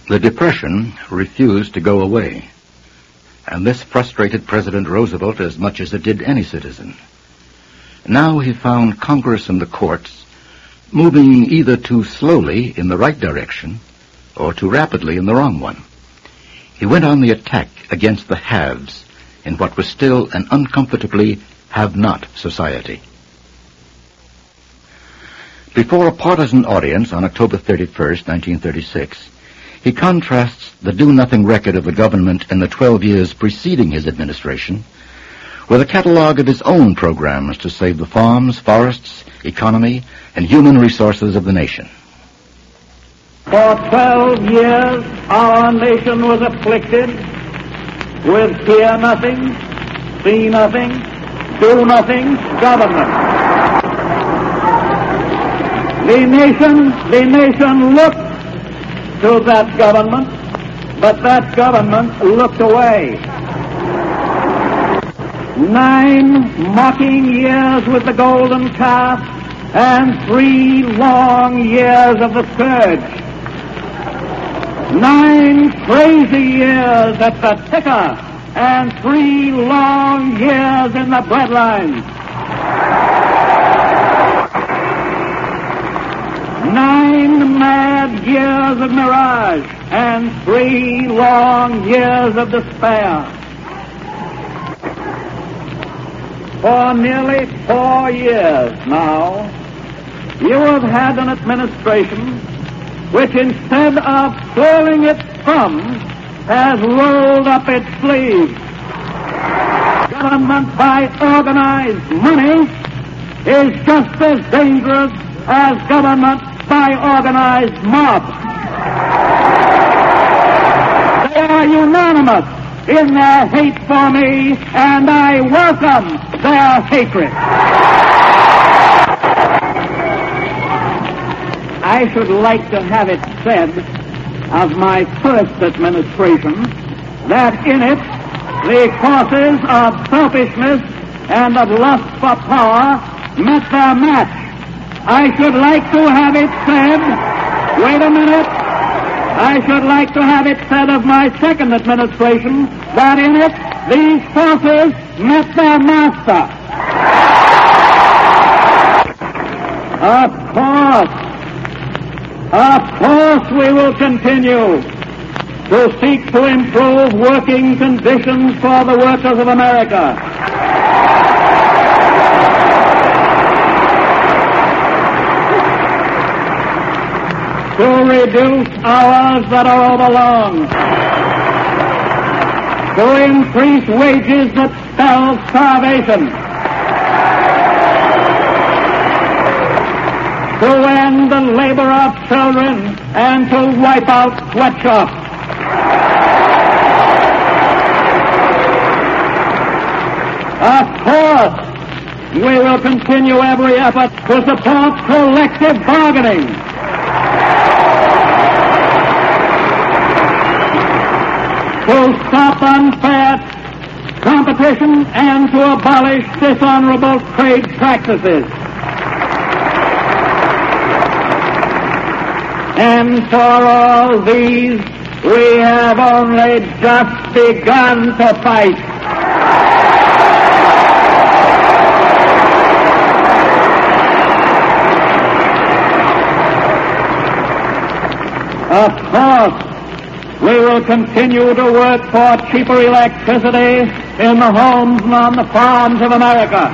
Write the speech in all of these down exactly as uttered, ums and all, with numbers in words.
The Depression refused to go away, and this frustrated President Roosevelt as much as it did any citizen. Now he found Congress and the courts moving either too slowly in the right direction or too rapidly in the wrong one. He went on the attack against the haves in what was still an uncomfortably have-not society. Before a partisan audience on October thirty-first, nineteen thirty-six, he contrasts the do-nothing record of the government in the twelve years preceding his administration with a catalog of his own programs to save the farms, forests, economy, and human resources of the nation. For twelve years, our nation was afflicted with hear nothing, see nothing, do nothing government. The nation, the nation looked to that government, but that government looked away. Nine mocking years with the golden calf and three long years of the scourge. Nine crazy years at the ticker and three long years in the breadline. Nine mad years of mirage and three long years of despair. For nearly four years now, you have had an administration which, instead of twirling its thumbs, has rolled up its sleeves. Government by organized money is just as dangerous as government by organized mob. They are unanimous in their hate for me, and I welcome their hatred. I should like to have it said of my first administration that in it the forces of selfishness and of lust for power met their match. I should like to have it said, wait a minute, I should like to have it said of my second administration that in it these forces met their master. Of course, of course we will continue to seek to improve working conditions for the workers of America. To reduce hours that are overlong, to increase wages that spell starvation, to end the labor of children and to wipe out sweatshops. Of course, we will continue every effort to support collective bargaining. To stop unfair competition and to abolish dishonorable trade practices. And for all these, we have only just begun to fight. Of course, we will continue to work for cheaper electricity in the homes and on the farms of America,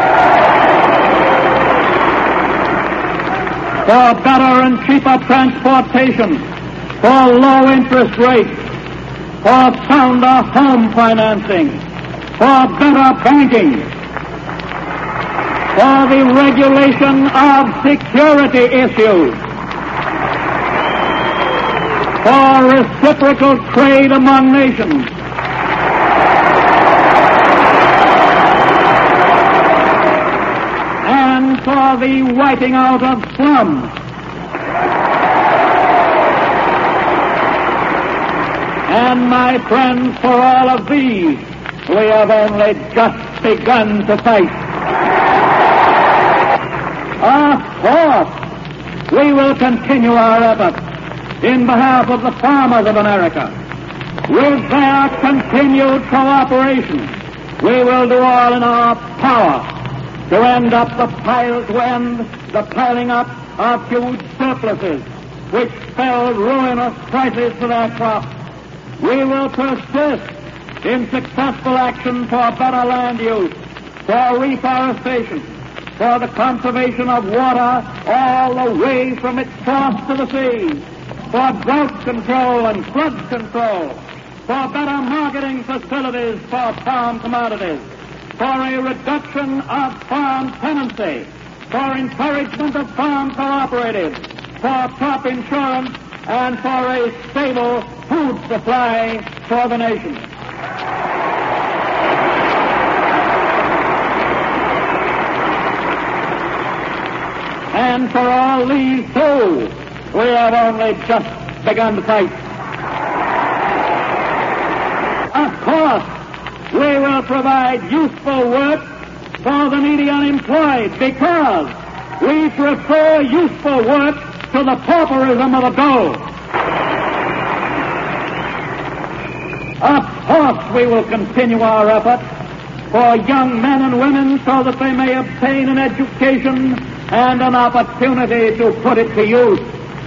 for better and cheaper transportation, for low interest rates, for sounder home financing, for better banking, for the regulation of security issues, for reciprocal trade among nations, and for the wiping out of slums. And my friends, for all of these, we have only just begun to fight. Of course, we will continue our efforts in behalf of the farmers of America. With their continued cooperation, we will do all in our power to end up the pile, to end the piling up of huge surpluses which spell ruinous prices for their crops. We will persist in successful action for better land use, for reforestation, for the conservation of water all the way from its source to the sea, for drought control and flood control, for better marketing facilities for farm commodities, for a reduction of farm tenancy, for encouragement of farm cooperatives, for crop insurance, and for a stable food supply for the nation. And for all these, too, we have only just begun to fight. Of course, we will provide useful work for the needy unemployed because we prefer useful work to the pauperism of the dole. Of course, we will continue our effort for young men and women so that they may obtain an education and an opportunity to put it to use.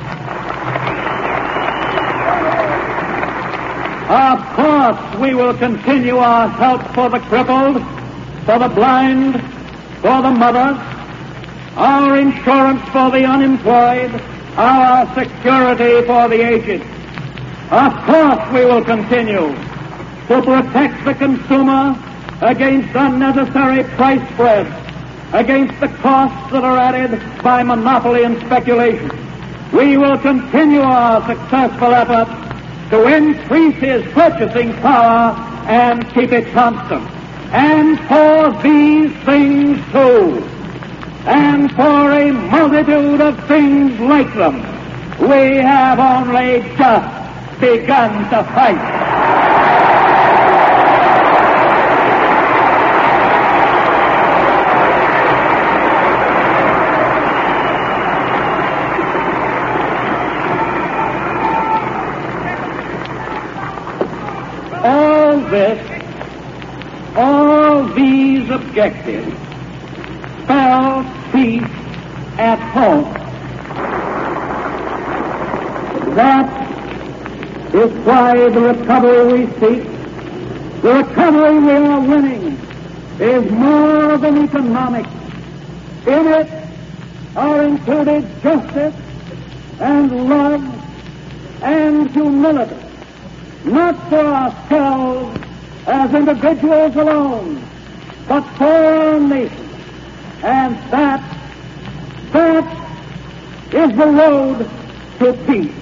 Of course, we will continue our help for the crippled, for the blind, for the mothers, our insurance for the unemployed, our security for the aged. Of course, we will continue to protect the consumer against unnecessary price spreads, against the costs that are added by monopoly and speculation. We will continue our successful efforts to increase his purchasing power and keep it constant. And for these things, too, and for a multitude of things like them, we have only just begun to fight. All this, all these objectives spell peace at home. That is why the recovery we seek, the recovery we are winning, is more than economic. In it are included justice and love and humility, not for ourselves as individuals alone, but for our nation. And that, that is the road to peace.